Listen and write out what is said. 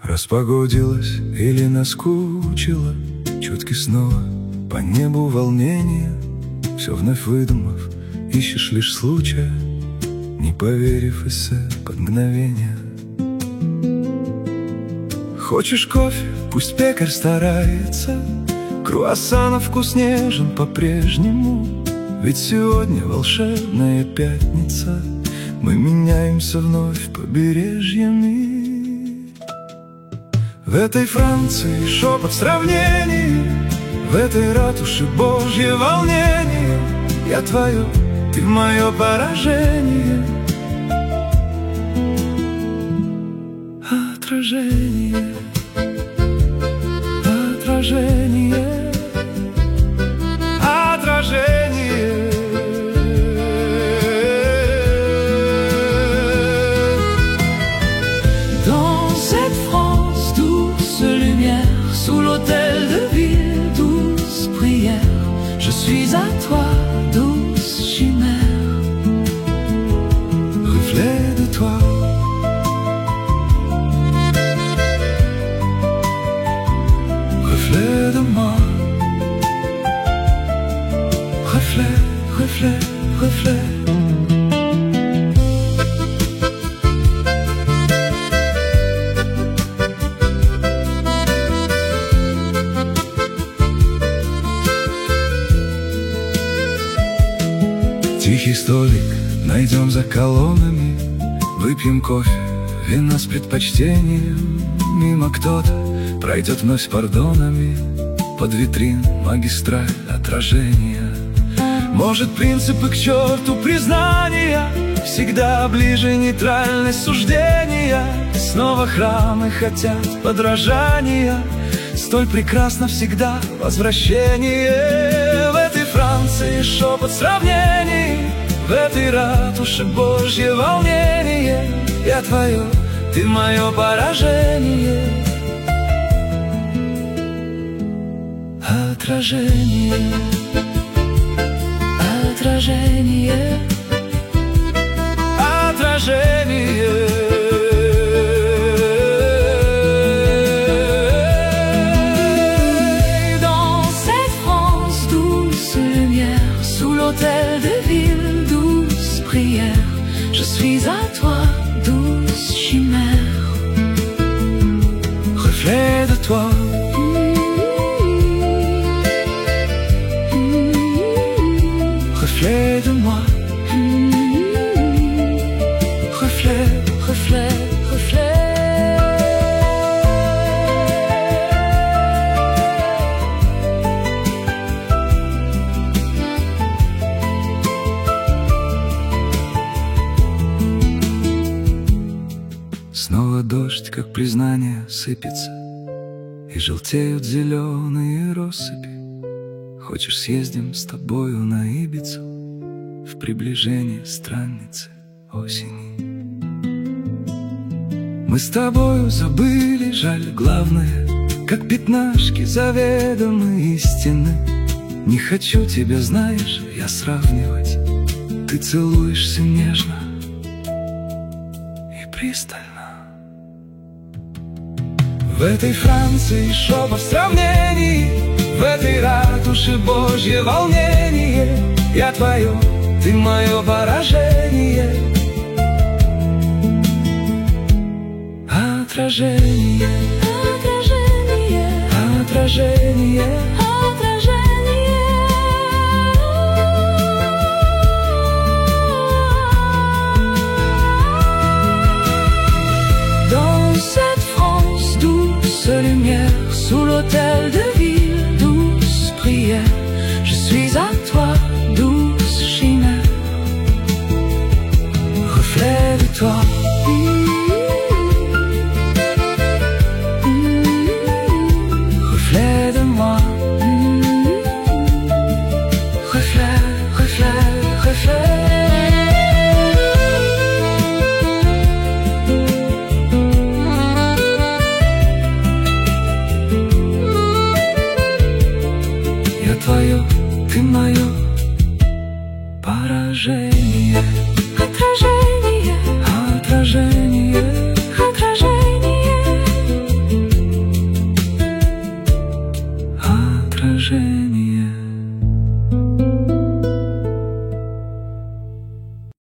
Распогодилось или наскучило, чутки снова по небу волнение. Все вновь выдумав, ищешь лишь случая, не поверив эссе под мгновение. Хочешь кофе? Пусть пекарь старается, круассанов вкус нежен по-прежнему. Ведь сегодня волшебная пятница, мы меняемся вновь побережьями. В этой Франции шепот сравнений, в этой ратуше Божье волнение. Я твое, ты мое поражение, отражение, отражение, отражение. Dans cette France, douce lumière, sous l'hôtel de ville, douce prière, je suis à toi, douce chimère, reflet de toi, reflet de moi, reflet, reflet, reflet. Тихий столик найдем за колоннами, выпьем кофе, вина с предпочтением. Мимо кто-то пройдет вновь с пардонами, под витрин магистраль отражения. Может, принципы к черту признания, всегда ближе нейтральность суждения. Снова храмы хотят подражания, столь прекрасно всегда возвращение. В этой Франции шепот сравнений, в этой ратуше Божье волнение. Я твое, ты мое поражение, отражение, отражение, отражение. L'hôtel de ville, douce prière, je suis à toi, douce chimère, reflet de toi, reflet de moi, reflet, reflet, reflet. Снова дождь, как признание, сыпется, и желтеют зеленые россыпи. Хочешь, съездим с тобою на Ибицу, в приближении странницы осени. Мы с тобою забыли, жаль, главное, как пятнашки заведомы истины. Не хочу тебя, знаешь, я сравнивать. Ты целуешься нежно и пристально. В этой Франции шепот сравнений, в этой ратуше Божье волнение. Я твое, ты мое поражение, отражение, отражение, отражение, отражение. Dans cette France, douce lumière, sous l'hôtel de ville, douce prière, je suis à toi, douce chimère, reflet de toi, reflet de moi, reflet, reflet, reflet. Твое, ты мое поражение, отражение, отражение, отражение. движения.